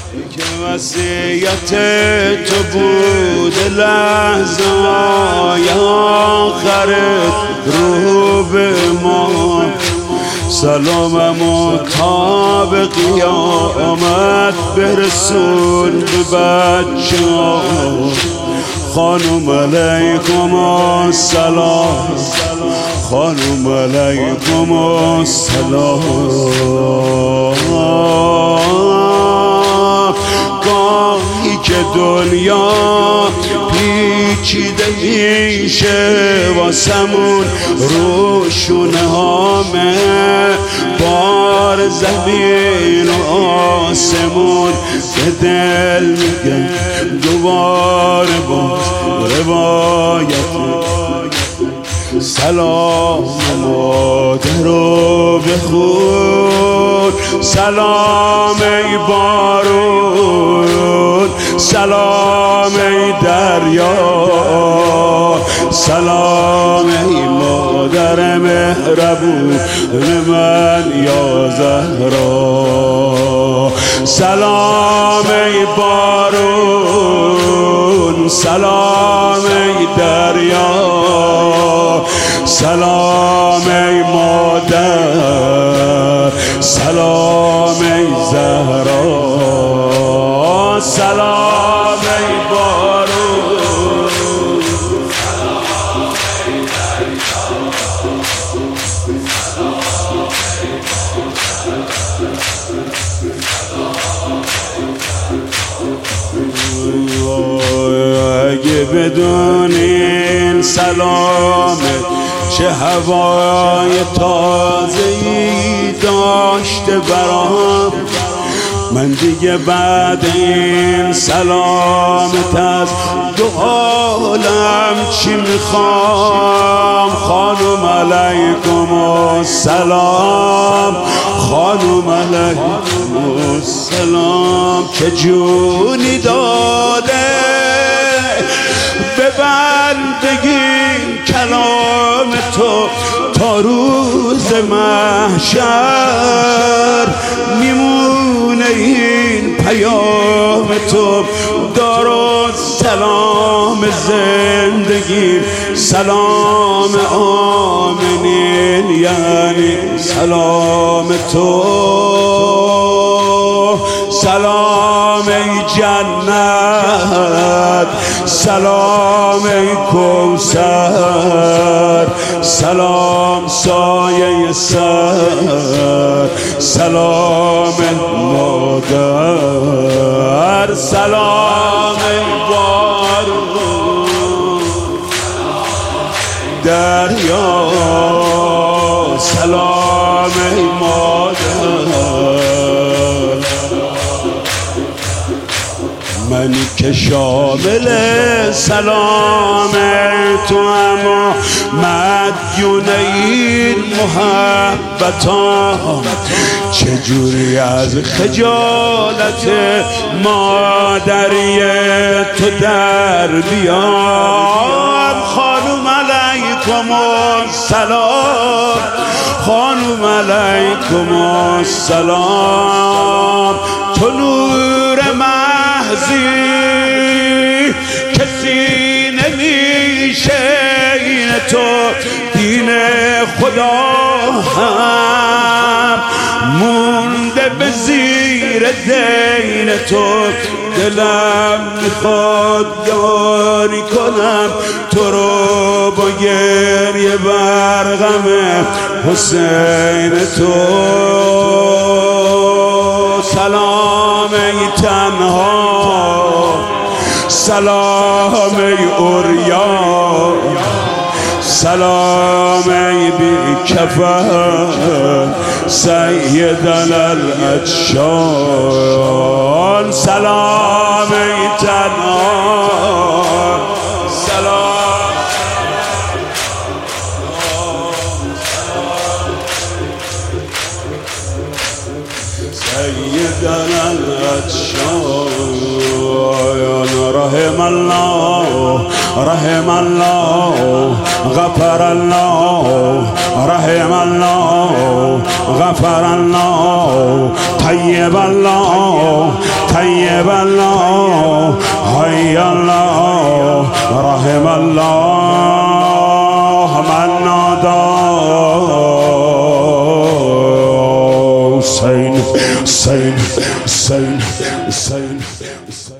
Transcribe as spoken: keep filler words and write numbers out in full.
که وصیت تو بود لحظه های آخر رو به ما. سلاممو تا به قیامت برسون به بچه ها. خانم علیکم السلام، خانم علیکم السلام. گاهی که دنیا پیچیده میشه واسمون رو شونه هامه، بار زمین و آسمون به دل میگن دوباره باز روایت. سلام مادرو بخون، سلام ای بارون، سلام ای دریا، سلام ای مادر مهربون من یا زهرا. سلام ای بارون، سلام ای دریا، سلام ای مادر، سلام ای زهرا، سلام ای بارون، سلام ای دریا، اگه بدونین سلامت چه هوای تازه‌ای داشته برام، من دیگه بعد این سلامت از دو عالم چی میخوام. خانم علیکم السلام، خانم علیکم السلام. که جونی داده به بندگی کلام تو تا روز محشر، میمونه این پیام تو دارالسلام زندگی. سلام آمنین یعنی سلام تو، سلام ای جنت، سلام ای کوثر، سلام سایه سر، سلام مادر، سلام ای بارون دریا، سلام ای مادر. منی که شامل سلام تو اما مدیون این محبتام، چجوری از خجالت مادری تو در بیام. خانم علیکم السلام، خانم علیکم السلام. تو نور محضی کسی نمیشه، این تو دین خدا هم مونده به زیر دین تو. دلم میخواد یاری کنم تو رو با گریه بر غم حسین تو. سلام ای تنها، سلام ای عریان، سلام ای بی کفن سیدنا الادشان. سلام ای تنها، سلام سیدنا الادشان. رحم الله رحم الله غفر الله رحم الله غفر الله طيب الله طيب الله حي الله رحم الله من نادى حسين حسين حسين حسين